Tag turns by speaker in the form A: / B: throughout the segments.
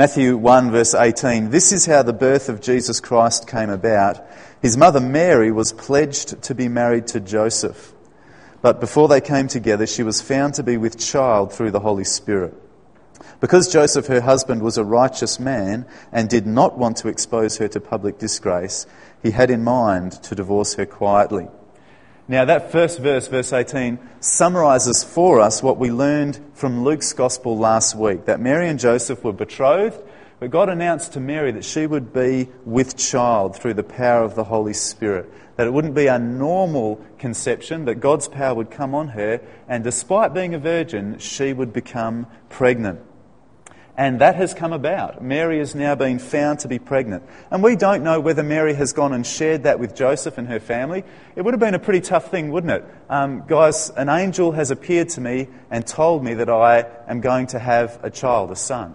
A: Matthew 1 verse 18, "This is how the birth of Jesus Christ came about. His mother Mary was pledged to be married to Joseph. But before they came together, she was found to be with child through the Holy Spirit. Because Joseph, her husband, was a righteous man and did not want to expose her to public disgrace, he had in mind to divorce her quietly." Now that first verse, verse 18, summarises for us what we learned from Luke's Gospel last week, that Mary and Joseph were betrothed, but God announced to Mary that she would be with child through the power of the Holy Spirit, that it wouldn't be a normal conception, that God's power would come on her, and despite being a virgin, she would become pregnant. And that has come about. Mary has now been found to be pregnant. And we don't know whether Mary has gone and shared that with Joseph and her family. It would have been a pretty tough thing, wouldn't it? Guys, an angel has appeared to me and told me that I am going to have a child, a son.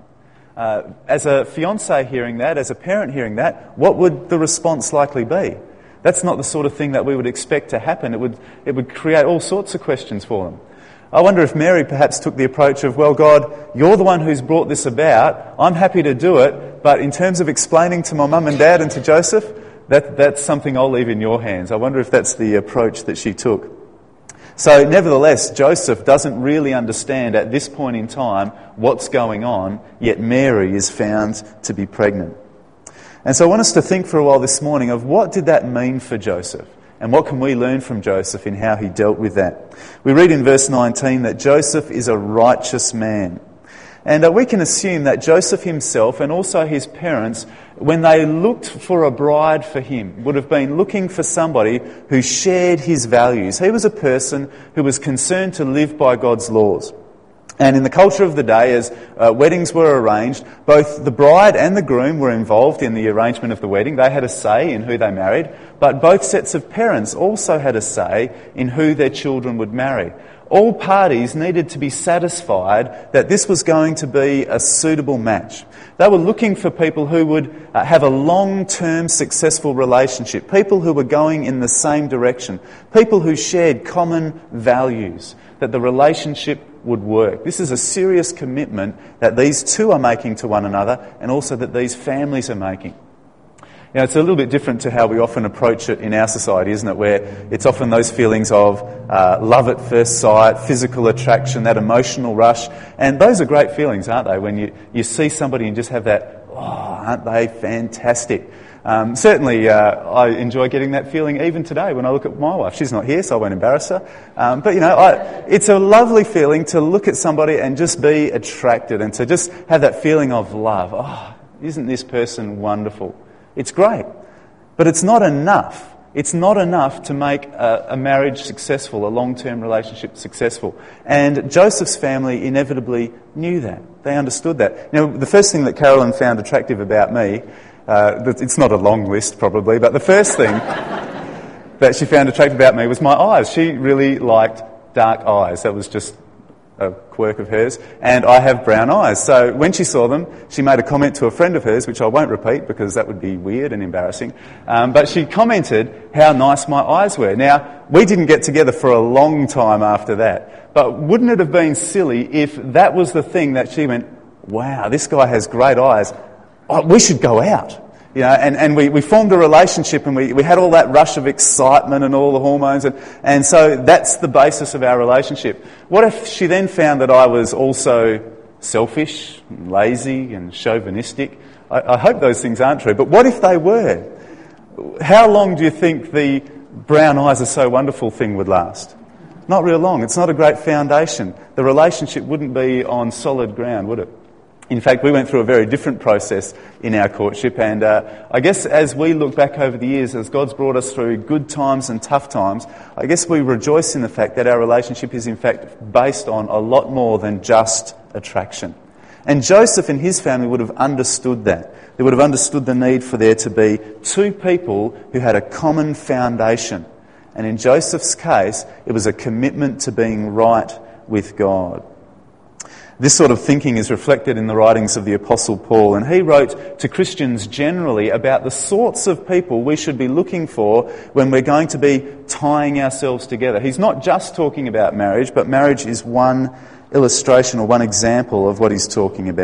A: As a fiancé hearing that, as a parent hearing that, what would the response likely be? That's not the sort of thing that we would expect to happen. It would create all sorts of questions for them. I wonder if Mary perhaps took the approach of, well, God, you're the one who's brought this about. I'm happy to do it, but in terms of explaining to my mum and dad and to Joseph, that's something I'll leave in your hands. I wonder if that's the approach that she took. So nevertheless, Joseph doesn't really understand at this point in time what's going on, yet Mary is found to be pregnant. And so I want us to think for a while this morning of what did that mean for Joseph? And what can we learn from Joseph in how he dealt with that? We read in verse 19 that Joseph is a righteous man. And we can assume that Joseph himself and also his parents, when they looked for a bride for him, would have been looking for somebody who shared his values. He was a person who was concerned to live by God's laws. And in the culture of the day, as weddings were arranged, both the bride and the groom were involved in the arrangement of the wedding. They had a say in who they married, but both sets of parents also had a say in who their children would marry. All parties needed to be satisfied that this was going to be a suitable match. They were looking for people who would have a long-term successful relationship, people who were going in the same direction, people who shared common values, that the relationship would work. This is a serious commitment that these two are making to one another and also that these families are making. Now, it's a little bit different to how we often approach it in our society, isn't it? Where it's often those feelings of love at first sight, physical attraction, that emotional rush. And those are great feelings, aren't they? When you see somebody and just have that, oh, aren't they fantastic? Certainly, I enjoy getting that feeling even today when I look at my wife. She's not here, so I won't embarrass her. But, it's a lovely feeling to look at somebody and just be attracted and to just have that feeling of love. Oh, isn't this person wonderful? It's great, but it's not enough. It's not enough to make a marriage successful, a long-term relationship successful. And Joseph's family inevitably knew that. They understood that. Now, the first thing that Carolyn found attractive about me, it's not a long list probably, but the first thing that she found attractive about me was my eyes. She really liked dark eyes. That was just a quirk of hers, and I have brown eyes. So when she saw them, she made a comment to a friend of hers, which I won't repeat because that would be weird and embarrassing, but she commented how nice my eyes were. Now, we didn't get together for a long time after that, but wouldn't it have been silly if that was the thing that she went, wow, this guy has great eyes, oh, we should go out. And we formed a relationship and we had all that rush of excitement and all the hormones and so that's the basis of our relationship. What if she then found that I was also selfish, and lazy and chauvinistic? I hope those things aren't true, but what if they were? How long do you think the brown eyes are so wonderful thing would last? Not real long. It's not a great foundation. The relationship wouldn't be on solid ground, would it? In fact, we went through a very different process in our courtship, and I guess as we look back over the years, as God's brought us through good times and tough times, I guess we rejoice in the fact that our relationship is in fact based on a lot more than just attraction. And Joseph and his family would have understood that. They would have understood the need for there to be two people who had a common foundation. And in Joseph's case, it was a commitment to being right with God. This sort of thinking is reflected in the writings of the Apostle Paul, and he wrote to Christians generally about the sorts of people we should be looking for when we're going to be tying ourselves together. He's not just talking about marriage, but marriage is one illustration or one example of what he's talking about.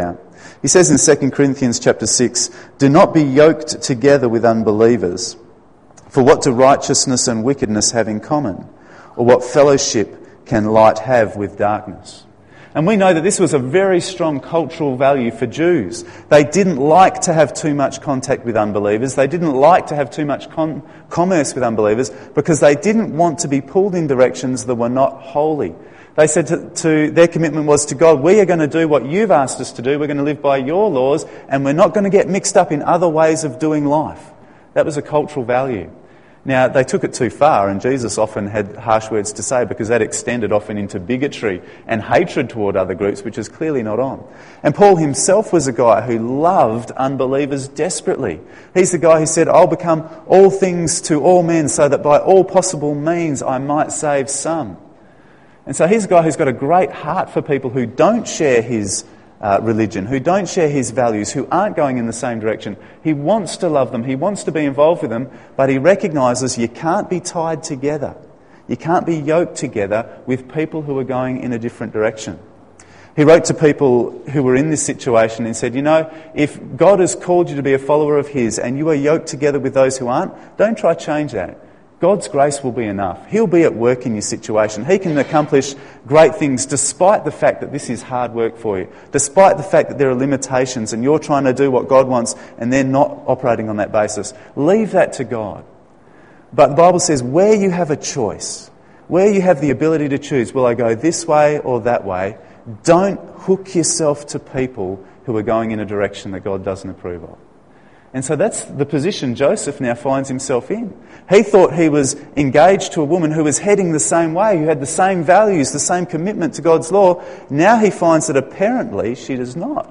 A: He says in 2 Corinthians chapter 6, "Do not be yoked together with unbelievers. For what do righteousness and wickedness have in common? Or what fellowship can light have with darkness?" And we know that this was a very strong cultural value for Jews. They didn't like to have too much contact with unbelievers. They didn't like to have too much commerce with unbelievers because they didn't want to be pulled in directions that were not holy. They said to their commitment was to God, we are going to do what you've asked us to do. We're going to live by your laws, and we're not going to get mixed up in other ways of doing life. That was a cultural value. Now, they took it too far, and Jesus often had harsh words to say because that extended often into bigotry and hatred toward other groups, which is clearly not on. And Paul himself was a guy who loved unbelievers desperately. He's the guy who said, "I'll become all things to all men so that by all possible means I might save some." And so he's a guy who's got a great heart for people who don't share his religion, who don't share his values, who aren't going in the same direction. He wants to love them, he wants to be involved with them, but he recognises you can't be tied together. You can't be yoked together with people who are going in a different direction. He wrote to people who were in this situation and said, if God has called you to be a follower of his and you are yoked together with those who aren't, don't try to change that. God's grace will be enough. He'll be at work in your situation. He can accomplish great things despite the fact that this is hard work for you, despite the fact that there are limitations and you're trying to do what God wants and they're not operating on that basis. Leave that to God. But the Bible says where you have a choice, where you have the ability to choose, will I go this way or that way, don't hook yourself to people who are going in a direction that God doesn't approve of. And so that's the position Joseph now finds himself in. He thought he was engaged to a woman who was heading the same way, who had the same values, the same commitment to God's law. Now he finds that apparently she does not.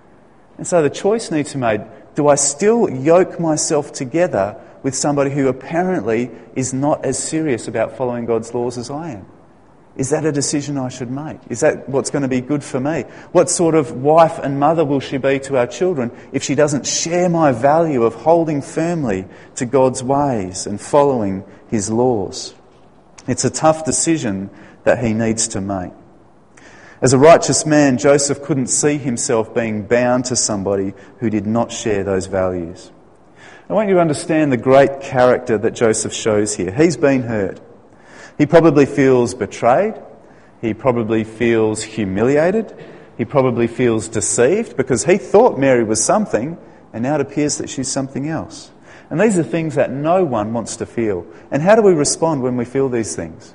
A: And so the choice needs to be made. Do I still yoke myself together with somebody who apparently is not as serious about following God's laws as I am? Is that a decision I should make? Is that what's going to be good for me? What sort of wife and mother will she be to our children if she doesn't share my value of holding firmly to God's ways and following his laws? It's a tough decision that he needs to make. As a righteous man, Joseph couldn't see himself being bound to somebody who did not share those values. I want you to understand the great character that Joseph shows here. He's been hurt. He probably feels betrayed. He probably feels humiliated. He probably feels deceived because he thought Mary was something and now it appears that she's something else. And these are things that no one wants to feel. And how do we respond when we feel these things?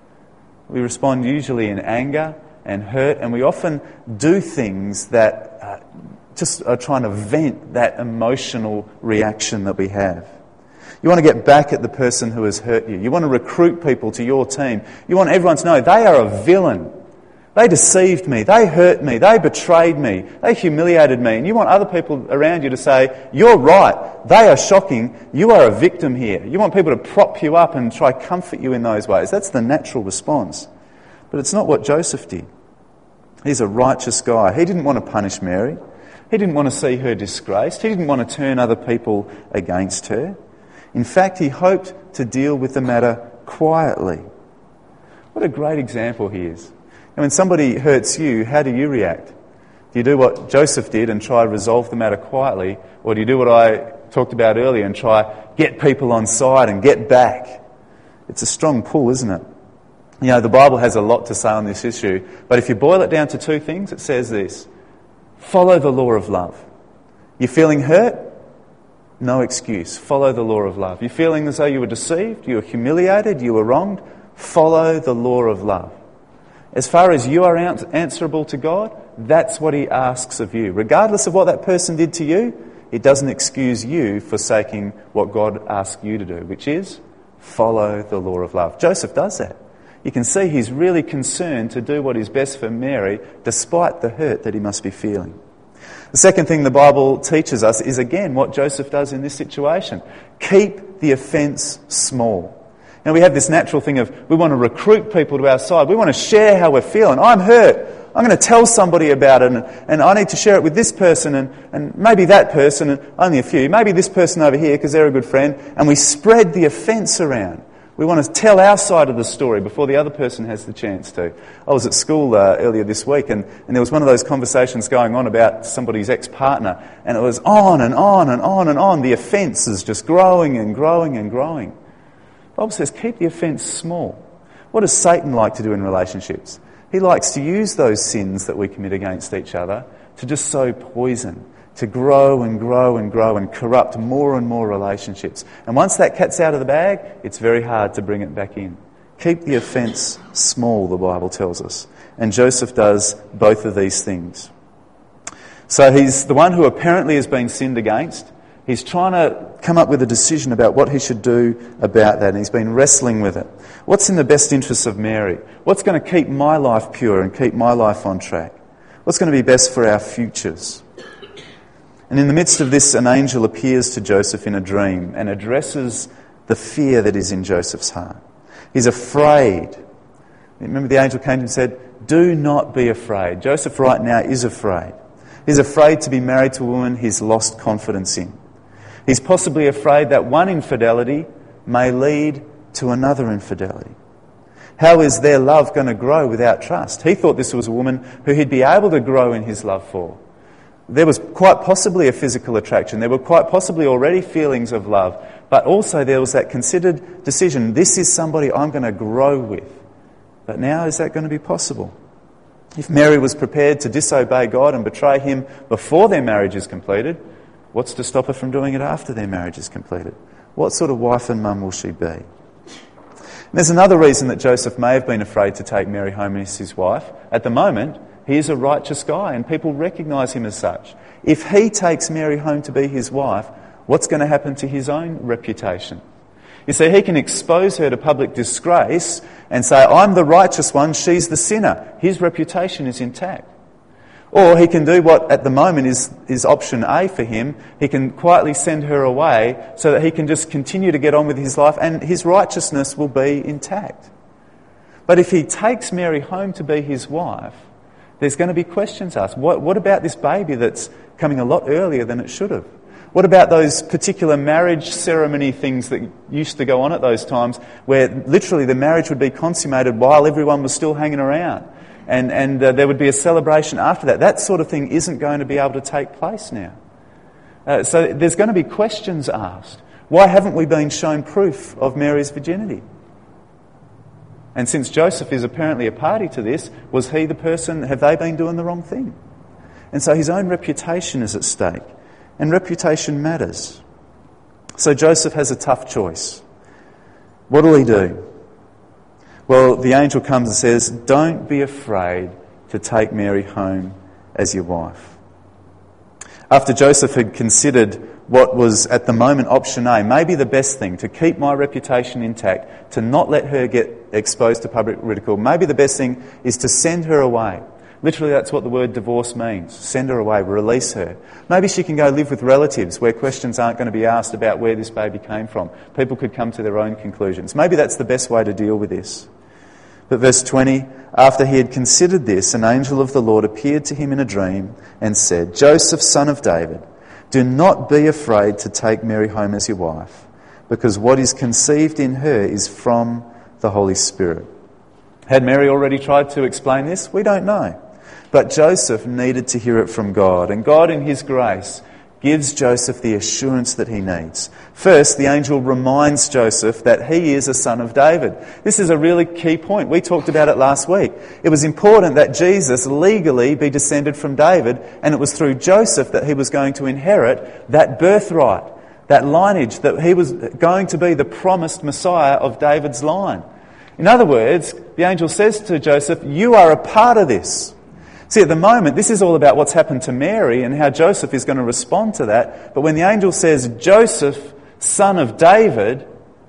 A: We respond usually in anger and hurt, and we often do things that just are trying to vent that emotional reaction that we have. You want to get back at the person who has hurt you. You want to recruit people to your team. You want everyone to know they are a villain. They deceived me. They hurt me. They betrayed me. They humiliated me. And you want other people around you to say, you're right. They are shocking. You are a victim here. You want people to prop you up and try to comfort you in those ways. That's the natural response. But it's not what Joseph did. He's a righteous guy. He didn't want to punish Mary. He didn't want to see her disgraced. He didn't want to turn other people against her. In fact, he hoped to deal with the matter quietly. What a great example he is. And when somebody hurts you, how do you react? Do you do what Joseph did and try to resolve the matter quietly? Or do you do what I talked about earlier and try get people on side and get back? It's a strong pull, isn't it? The Bible has a lot to say on this issue. But if you boil it down to two things, it says this. Follow the law of love. You're feeling hurt? No excuse. Follow the law of love. You're feeling as though you were deceived, you were humiliated, you were wronged? Follow the law of love. As far as you are answerable to God, that's what he asks of you. Regardless of what that person did to you, it doesn't excuse you forsaking what God asks you to do, which is follow the law of love. Joseph does that. You can see he's really concerned to do what is best for Mary, despite the hurt that he must be feeling. The second thing the Bible teaches us is, again, what Joseph does in this situation. Keep the offence small. Now, we have this natural thing of we want to recruit people to our side. We want to share how we're feeling. I'm hurt. I'm going to tell somebody about it, and I need to share it with this person, and maybe that person, and only a few. Maybe this person over here because they're a good friend. And we spread the offence around. We want to tell our side of the story before the other person has the chance to. I was at school earlier this week and there was one of those conversations going on about somebody's ex-partner, and it was on and on and on and on. The offence is just growing and growing and growing. The Bible says keep the offence small. What does Satan like to do in relationships? He likes to use those sins that we commit against each other to just sow poison, to grow and grow and grow and corrupt more and more relationships. And once that cat's out of the bag, it's very hard to bring it back in. Keep the offence small, the Bible tells us. And Joseph does both of these things. So he's the one who apparently has been sinned against. He's trying to come up with a decision about what he should do about that, and he's been wrestling with it. What's in the best interests of Mary? What's going to keep my life pure and keep my life on track? What's going to be best for our futures? And in the midst of this, an angel appears to Joseph in a dream and addresses the fear that is in Joseph's heart. He's afraid. Remember, the angel came to him and said, "Do not be afraid." Joseph right now is afraid. He's afraid to be married to a woman he's lost confidence in. He's possibly afraid that one infidelity may lead to another infidelity. How is their love going to grow without trust? He thought this was a woman who he'd be able to grow in his love for. There was quite possibly a physical attraction. There were quite possibly already feelings of love. But also there was that considered decision, this is somebody I'm going to grow with. But now is that going to be possible? If Mary was prepared to disobey God and betray him before their marriage is completed, what's to stop her from doing it after their marriage is completed? What sort of wife and mum will she be? And there's another reason that Joseph may have been afraid to take Mary home as his wife. At the moment, he is a righteous guy and people recognise him as such. If he takes Mary home to be his wife, what's going to happen to his own reputation? You see, he can expose her to public disgrace and say, I'm the righteous one, she's the sinner. His reputation is intact. Or he can do what at the moment is option A for him. He can quietly send her away so that he can just continue to get on with his life and his righteousness will be intact. But if he takes Mary home to be his wife, there's going to be questions asked. What about this baby that's coming a lot earlier than it should have? What about those particular marriage ceremony things that used to go on at those times where literally the marriage would be consummated while everyone was still hanging around and there would be a celebration after that? That sort of thing isn't going to be able to take place now. So there's going to be questions asked. Why haven't we been shown proof of Mary's virginity? And since Joseph is apparently a party to this, was he the person, have they been doing the wrong thing? And so his own reputation is at stake. And reputation matters. So Joseph has a tough choice. What will he do? Well, the angel comes and says, don't be afraid to take Mary home as your wife. After Joseph had considered what was at the moment option A, maybe the best thing, to keep my reputation intact, to not let her get exposed to public ridicule, maybe the best thing is to send her away. Literally, that's what the word divorce means. Send her away, release her. Maybe she can go live with relatives where questions aren't going to be asked about where this baby came from. People could come to their own conclusions. Maybe that's the best way to deal with this. But verse 20, after he had considered this, an angel of the Lord appeared to him in a dream and said, Joseph, son of David, do not be afraid to take Mary home as your wife, because what is conceived in her is from the Holy Spirit. Had Mary already tried to explain this? We don't know. But Joseph needed to hear it from God, and God in his grace gives Joseph the assurance that he needs. First, the angel reminds Joseph that he is a son of David. This is a really key point. We talked about it last week. It was important that Jesus legally be descended from David, and it was through Joseph that he was going to inherit that birthright, that lineage, that he was going to be the promised Messiah of David's line. In other words, the angel says to Joseph, you are a part of this. See, at the moment, this is all about what's happened to Mary and how Joseph is going to respond to that. But when the angel says, Joseph, son of David,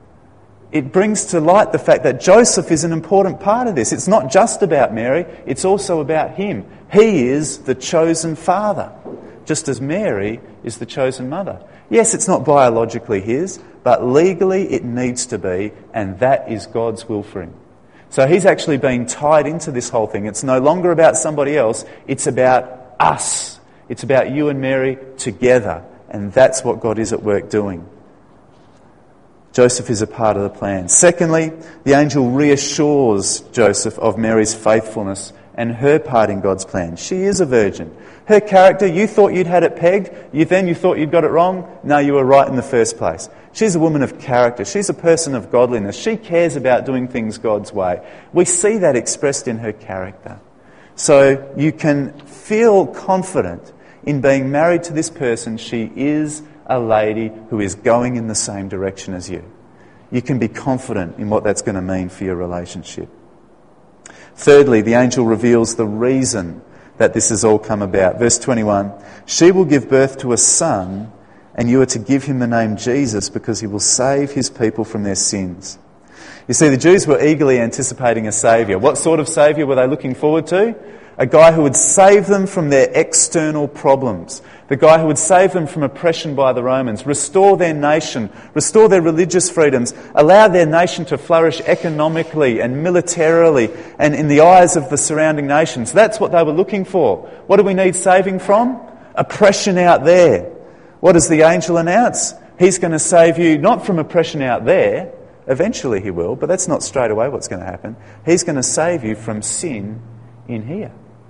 A: it brings to light the fact that Joseph is an important part of this. It's not just about Mary, it's also about him. He is the chosen father, just as Mary is the chosen mother. Yes, it's not biologically his, but legally it needs to be, and that is God's will for him. So he's actually being tied into this whole thing. It's no longer about somebody else, it's about us. It's about you and Mary together, and that's what God is at work doing. Joseph is a part of the plan. Secondly, the angel reassures Joseph of Mary's faithfulness and her part in God's plan. She is a virgin. Her character, you thought you'd had it pegged, you thought you'd got it wrong. No, you were right in the first place. She's a woman of character. She's a person of godliness. She cares about doing things God's way. We see that expressed in her character. So you can feel confident in being married to this person. She is a lady who is going in the same direction as you. You can be confident in what that's going to mean for your relationship. Thirdly, the angel reveals the reason that this has all come about. Verse 21, she will give birth to a son, and you are to give him the name Jesus because he will save his people from their sins. You see, the Jews were eagerly anticipating a saviour. What sort of saviour were they looking forward to? A guy who would save them from their external problems. The guy who would save them from oppression by the Romans, restore their nation, restore their religious freedoms, allow their nation to flourish economically and militarily and in the eyes of the surrounding nations. That's what they were looking for. What do we need saving from? Oppression out there. What does the angel announce? He's going to save you not from oppression out there. Eventually he will, but that's not straight away what's going to happen. He's going to save you from sin in here.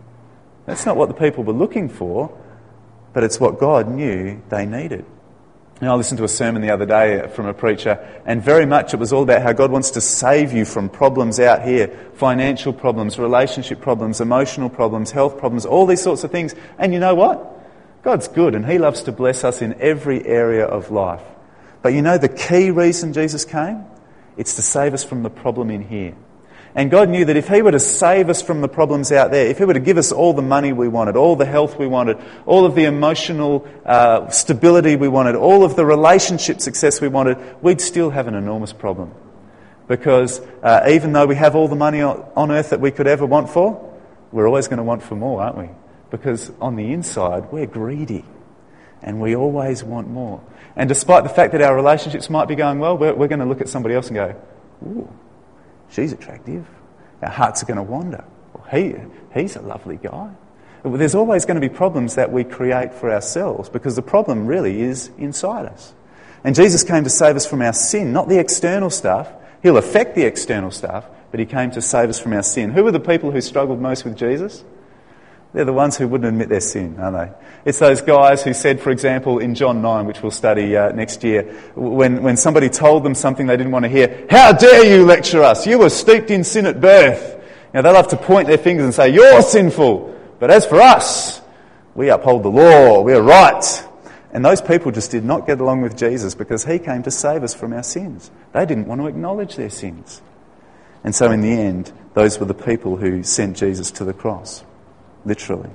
A: That's not what the people were looking for, but it's what God knew they needed. And I listened to a sermon the other day from a preacher, and very much it was all about how God wants to save you from problems out here, financial problems, relationship problems, emotional problems, health problems, all these sorts of things. And you know what? God's good, and he loves to bless us in every area of life. But you know the key reason Jesus came? It's to save us from the problem in here. And God knew that if he were to save us from the problems out there, if he were to give us all the money we wanted, all the health we wanted, all of the emotional stability we wanted, all of the relationship success we wanted, we'd still have an enormous problem. Because even though we have all the money on earth that we could ever want for, we're always going to want for more, aren't we? Because on the inside, we're greedy. And we always want more. And despite the fact that our relationships might be going well, we're going to look at somebody else and go, ooh, she's attractive. Our hearts are going to wander. Well, he's a lovely guy. There's always going to be problems that we create for ourselves because the problem really is inside us. And Jesus came to save us from our sin, not the external stuff. He'll affect the external stuff, but he came to save us from our sin. Who were the people who struggled most with Jesus? They're the ones who wouldn't admit their sin, aren't they? It's those guys who said, for example, in John 9, which we'll study next year, when somebody told them something they didn't want to hear, "How dare you lecture us? You were steeped in sin at birth." Now, they love to point their fingers and say, "You're sinful. But as for us, we uphold the law. We're right." And those people just did not get along with Jesus because he came to save us from our sins. They didn't want to acknowledge their sins. And so in the end, those were the people who sent Jesus to the cross. Literally.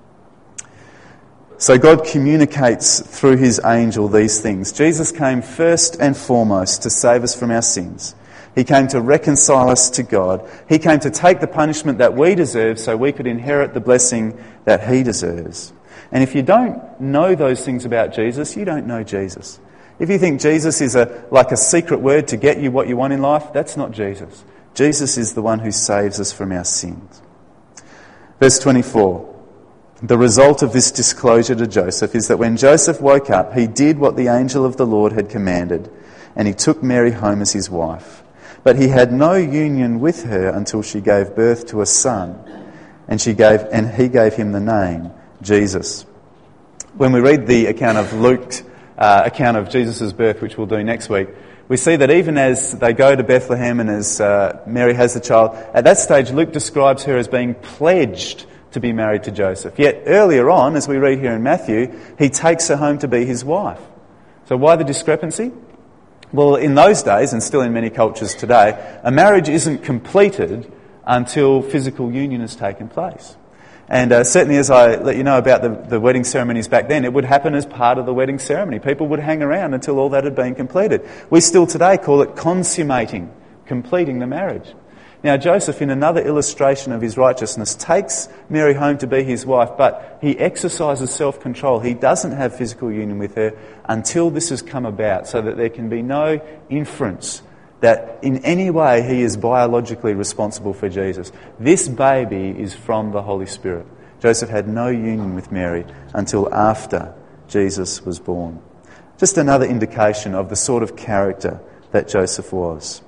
A: So God communicates through his angel these things. Jesus came first and foremost to save us from our sins. He came to reconcile us to God. He came to take the punishment that we deserve so we could inherit the blessing that he deserves. And if you don't know those things about Jesus, you don't know Jesus. If you think Jesus is like a secret word to get you what you want in life, that's not Jesus. Jesus is the one who saves us from our sins. Verse 24, the result of this disclosure to Joseph is that when Joseph woke up, he did what the angel of the Lord had commanded, and he took Mary home as his wife. But he had no union with her until she gave birth to a son, and he gave him the name Jesus. When we read the account of Luke's account of Jesus' birth, which we'll do next week, we see that even as they go to Bethlehem and as Mary has the child, at that stage Luke describes her as being pledged to be married to Joseph. Yet earlier on, as we read here in Matthew, he takes her home to be his wife. So why the discrepancy? Well, in those days, and still in many cultures today, a marriage isn't completed until physical union has taken place. And certainly as I let you know about the wedding ceremonies back then, it would happen as part of the wedding ceremony. People would hang around until all that had been completed. We still today call it consummating, completing the marriage. Now Joseph, in another illustration of his righteousness, takes Mary home to be his wife, but he exercises self-control. He doesn't have physical union with her until this has come about, so that there can be no inference that in any way he is biologically responsible for Jesus. This baby is from the Holy Spirit. Joseph had no union with Mary until after Jesus was born. Just another indication of the sort of character that Joseph was.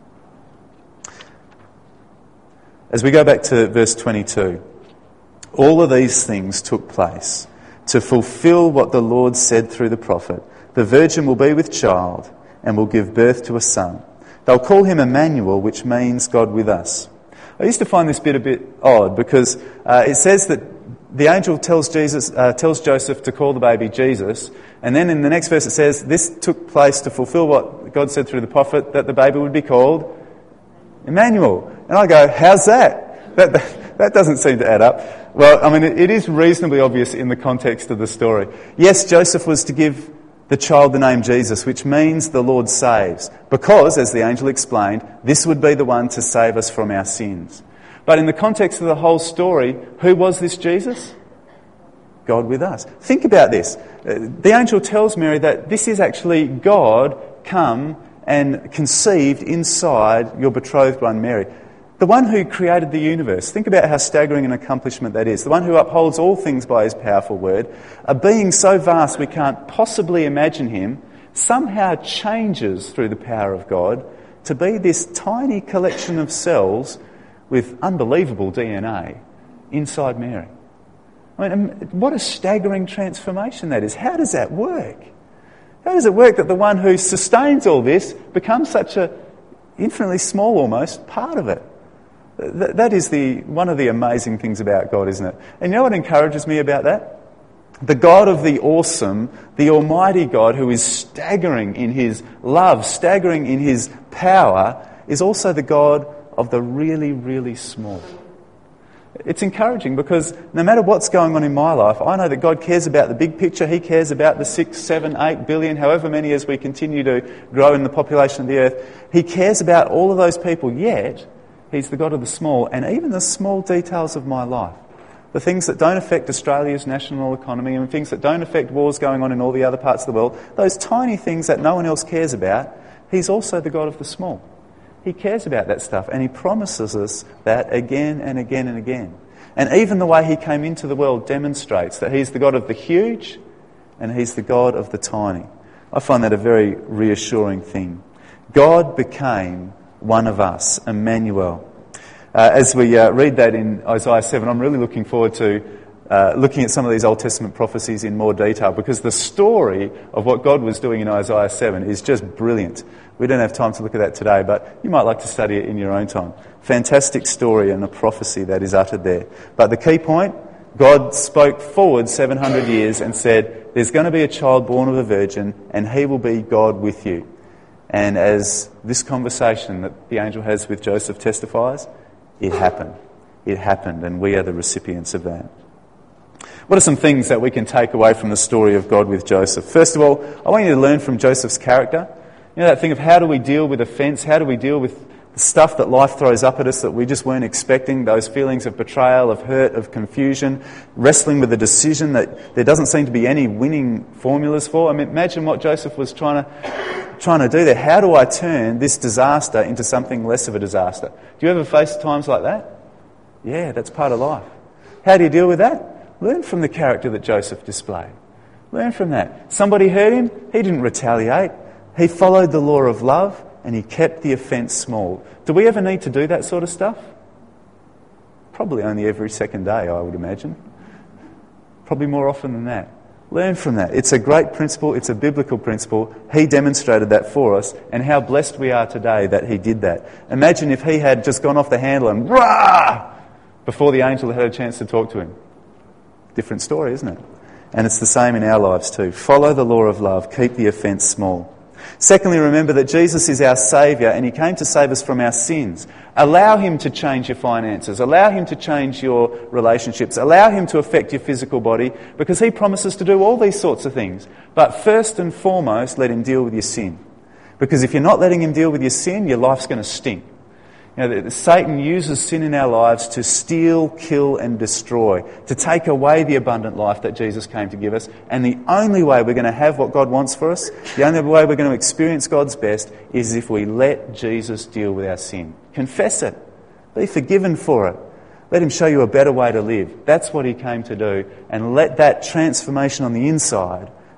A: As we go back to verse 22, all of these things took place to fulfill what the Lord said through the prophet. The virgin will be with child and will give birth to a son. They'll call him Emmanuel, which means God with us. I used to find this bit a bit odd because it says that the angel tells Joseph to call the baby Jesus, and then in the next verse it says this took place to fulfill what God said through the prophet, that the baby would be called Emmanuel. And I go, how's that? That doesn't seem to add up. Well, I mean, it is reasonably obvious in the context of the story. Yes, Joseph was to give the child the name Jesus, which means the Lord saves, because, as the angel explained, this would be the one to save us from our sins. But in the context of the whole story, who was this Jesus? God with us. Think about this. The angel tells Mary that this is actually God come and conceived inside your betrothed one, Mary. The one who created the universe. Think about how staggering an accomplishment that is. The one who upholds all things by his powerful word. A being so vast we can't possibly imagine him somehow changes through the power of God to be this tiny collection of cells with unbelievable DNA inside Mary. I mean, what a staggering transformation that is. How does that work? How does it work that the one who sustains all this becomes such a infinitely small almost part of it? That is one of the amazing things about God, isn't it? And you know what encourages me about that? The God of the awesome, the almighty God who is staggering in his love, staggering in his power, is also the God of the really, really small. It's encouraging because no matter what's going on in my life, I know that God cares about the big picture. He cares about the 6, 7, 8 billion, however many as we continue to grow in the population of the earth. He cares about all of those people, yet he's the God of the small, and even the small details of my life. The things that don't affect Australia's national economy and things that don't affect wars going on in all the other parts of the world, those tiny things that no one else cares about, he's also the God of the small. He cares about that stuff, and he promises us that again and again and again. And even the way he came into the world demonstrates that he's the God of the huge and he's the God of the tiny. I find that a very reassuring thing. God became one of us, Emmanuel. As we read that in Isaiah 7, I'm really looking forward to looking at some of these Old Testament prophecies in more detail, because the story of what God was doing in Isaiah 7 is just brilliant. We don't have time to look at that today, but you might like to study it in your own time. Fantastic story and a prophecy that is uttered there. But the key point, God spoke forward 700 years and said, there's going to be a child born of a virgin and he will be God with you. And as this conversation that the angel has with Joseph testifies, it happened. It happened, and we are the recipients of that. What are some things that we can take away from the story of God with Joseph? First of all, I want you to learn from Joseph's character. You know, that thing of how do we deal with offence? How do we deal with the stuff that life throws up at us that we just weren't expecting? Those feelings of betrayal, of hurt, of confusion, wrestling with a decision that there doesn't seem to be any winning formulas for. I mean, imagine what Joseph was trying to do there. How do I turn this disaster into something less of a disaster? Do you ever face times like that? Yeah, that's part of life. How do you deal with that? Learn from the character that Joseph displayed. Learn from that. Somebody hurt him, he didn't retaliate. He followed the law of love and he kept the offence small. Do we ever need to do that sort of stuff? Probably only every second day, I would imagine. Probably more often than that. Learn from that. It's a great principle. It's a biblical principle. He demonstrated that for us, and how blessed we are today that he did that. Imagine if he had just gone off the handle and rah! Before the angel had a chance to talk to him. Different story, isn't it? And it's the same in our lives too. Follow the law of love. Keep the offence small. Secondly, remember that Jesus is our Saviour and he came to save us from our sins. Allow him to change your finances. Allow him to change your relationships. Allow him to affect your physical body, because he promises to do all these sorts of things. But first and foremost, let him deal with your sin. Because if you're not letting him deal with your sin, your life's going to stink. You know, Satan uses sin in our lives to steal, kill and destroy, to take away the abundant life that Jesus came to give us. And the only way we're going to have what God wants for us, the only way we're going to experience God's best, is if we let Jesus deal with our sin. Confess it. Be forgiven for it. Let him show you a better way to live. That's what he came to do. And let that transformation on the inside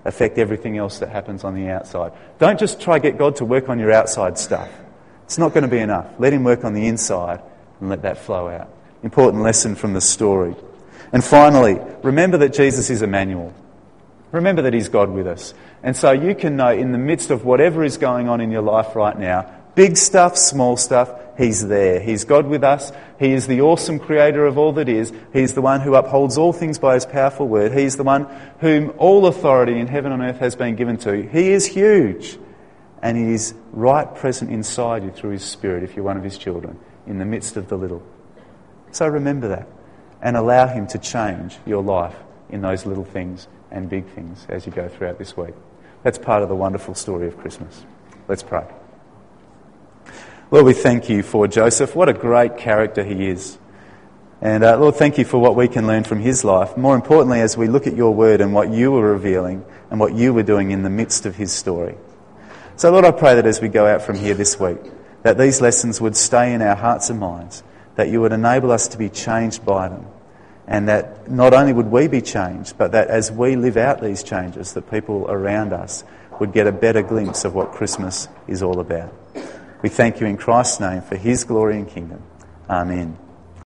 A: affect everything else that happens on the outside. Don't just try to get God to work on your outside stuff. It's not going to be enough. Let him work on the inside and let that flow out. Important lesson from the story. And finally, remember that Jesus is Emmanuel. Remember that he's God with us. And so you can know in the midst of whatever is going on in your life right now, big stuff, small stuff, he's there. He's God with us. He is the awesome creator of all that is. He's the one who upholds all things by his powerful word. He's the one whom all authority in heaven and earth has been given to. He is huge. And he is right present inside you through his Spirit if you're one of his children, in the midst of the little. So remember that and allow him to change your life in those little things and big things as you go throughout this week. That's part of the wonderful story of Christmas. Let's pray. Lord, we thank you for Joseph. What a great character he is. And Lord, thank you for what we can learn from his life. More importantly, as we look at your word and what you were revealing and what you were doing in the midst of his story. So Lord, I pray that as we go out from here this week, that these lessons would stay in our hearts and minds, that you would enable us to be changed by them, and that not only would we be changed, but that as we live out these changes, that people around us would get a better glimpse of what Christmas is all about. We thank you in Christ's name for his glory and kingdom. Amen.